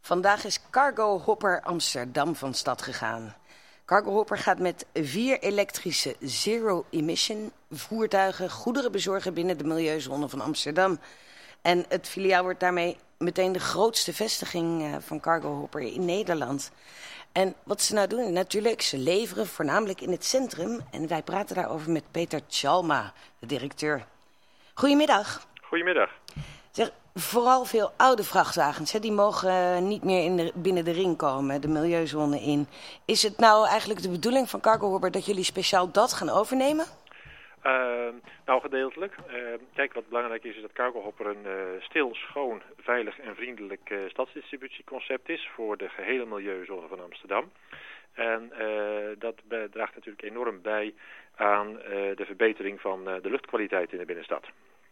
Vandaag is Cargo Hopper Amsterdam van stad gegaan. Cargo Hopper gaat met 4 elektrische zero-emission voertuigen goederen bezorgen binnen de milieuzone van Amsterdam. En het filiaal wordt daarmee meteen de grootste vestiging van Cargo Hopper in Nederland. En wat ze nou doen, natuurlijk, ze leveren voornamelijk in het centrum. En wij praten daarover met Peter Tjalma, de directeur. Goedemiddag. Goedemiddag. Zeg, vooral veel oude vrachtwagens, hè, die mogen niet meer binnen de ring komen, de milieuzone in. Is het nou eigenlijk de bedoeling van Cargo Hopper dat jullie speciaal dat gaan overnemen? Nou, gedeeltelijk. Kijk, wat belangrijk is dat Cargo Hopper een stil, schoon, veilig en vriendelijk stadsdistributieconcept is voor de gehele milieuzone van Amsterdam. En dat draagt natuurlijk enorm bij aan de verbetering van de luchtkwaliteit in de binnenstad.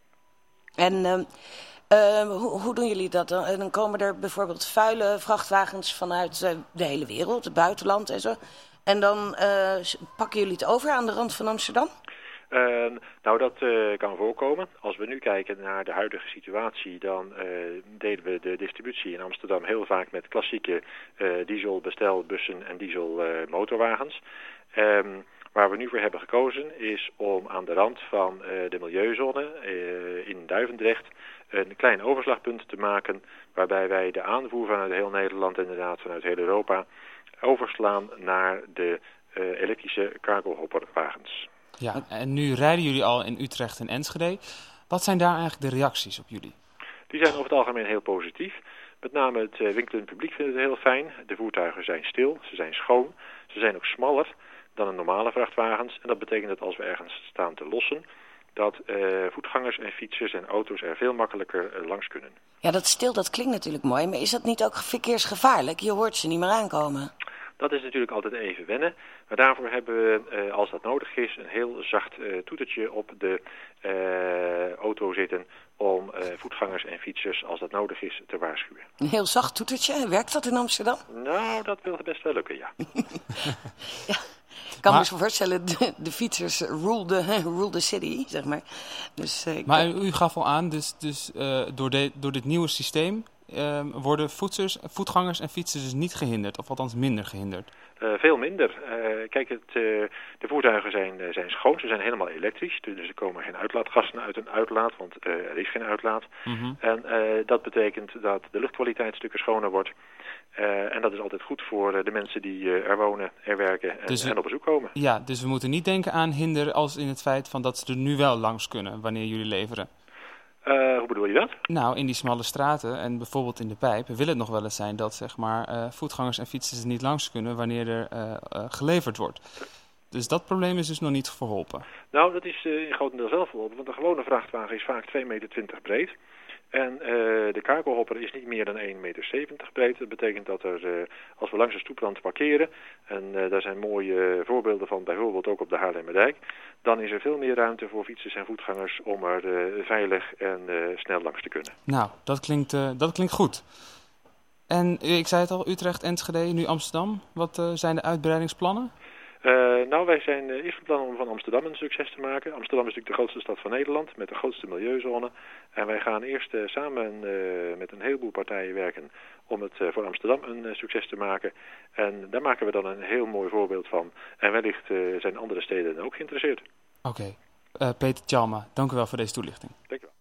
En hoe doen jullie dat dan? Dan komen er bijvoorbeeld vuile vrachtwagens vanuit de hele wereld, het buitenland en zo. En dan pakken jullie het over aan de rand van Amsterdam? Nou, dat kan voorkomen. Als we nu kijken naar de huidige situatie, dan deden we de distributie in Amsterdam heel vaak met klassieke dieselbestelbussen en dieselmotorwagens. Waar we nu voor hebben gekozen is om aan de rand van de milieuzone in Duivendrecht een klein overslagpunt te maken, waarbij wij de aanvoer vanuit heel Nederland, inderdaad vanuit heel Europa, overslaan naar de elektrische Cargo Hopper wagens. Ja, en nu rijden jullie al in Utrecht en Enschede. Wat zijn daar eigenlijk de reacties op jullie? Die zijn over het algemeen heel positief. Met name het winkelend publiek vindt het heel fijn. De voertuigen zijn stil, ze zijn schoon. Ze zijn ook smaller dan een normale vrachtwagens. En dat betekent dat als we ergens staan te lossen, dat voetgangers en fietsers en auto's er veel makkelijker langs kunnen. Ja, dat stil, dat klinkt natuurlijk mooi, maar is dat niet ook verkeersgevaarlijk? Je hoort ze niet meer aankomen. Dat is natuurlijk altijd even wennen. Maar daarvoor hebben we, als dat nodig is, een heel zacht toetertje op de auto zitten om voetgangers en fietsers, als dat nodig is, te waarschuwen. Een heel zacht toetertje? Werkt dat in Amsterdam? Nou, dat wil best wel lukken, ja. Ja. Ik kan me zo voorstellen, de fietsers rule the city, zeg maar. Dus, maar u gaf al aan, dus door dit nieuwe systeem worden voetgangers en fietsers dus niet gehinderd, of althans minder gehinderd? Veel minder. Kijk, de voertuigen zijn schoon, ze zijn helemaal elektrisch, dus er komen geen uitlaatgassen uit een uitlaat, want er is geen uitlaat. Mm-hmm. En dat betekent dat de luchtkwaliteit stukken schoner wordt. En dat is altijd goed voor de mensen die er wonen, er werken en op bezoek komen. Ja, dus we moeten niet denken aan hinder als in het feit van dat ze er nu wel langs kunnen wanneer jullie leveren. Hoe bedoel je dat? Nou, in die smalle straten en bijvoorbeeld in de Pijp wil het nog wel eens zijn dat zeg maar voetgangers en fietsers er niet langs kunnen wanneer er geleverd wordt. Dus dat probleem is dus nog niet verholpen. Nou, dat is in grotendeels wel verholpen, want een gewone vrachtwagen is vaak 2,20 meter breed. En de Cargo Hopper is niet meer dan 1,70 meter breed. Dat betekent dat er, als we langs de stoeprand parkeren, en daar zijn mooie voorbeelden van, bijvoorbeeld ook op de Haarlemmerdijk, dan is er veel meer ruimte voor fietsers en voetgangers om er veilig en snel langs te kunnen. Nou, dat klinkt goed. En ik zei het al, Utrecht, Enschede, nu Amsterdam. Wat zijn de uitbreidingsplannen? Nou, wij zijn eerst van plan om van Amsterdam een succes te maken. Amsterdam is natuurlijk de grootste stad van Nederland met de grootste milieuzone. En wij gaan eerst samen met een heleboel partijen werken om het voor Amsterdam een succes te maken. En daar maken we dan een heel mooi voorbeeld van. En wellicht zijn andere steden ook geïnteresseerd. Oké. Peter Tjalma, dank u wel voor deze toelichting. Dank u wel.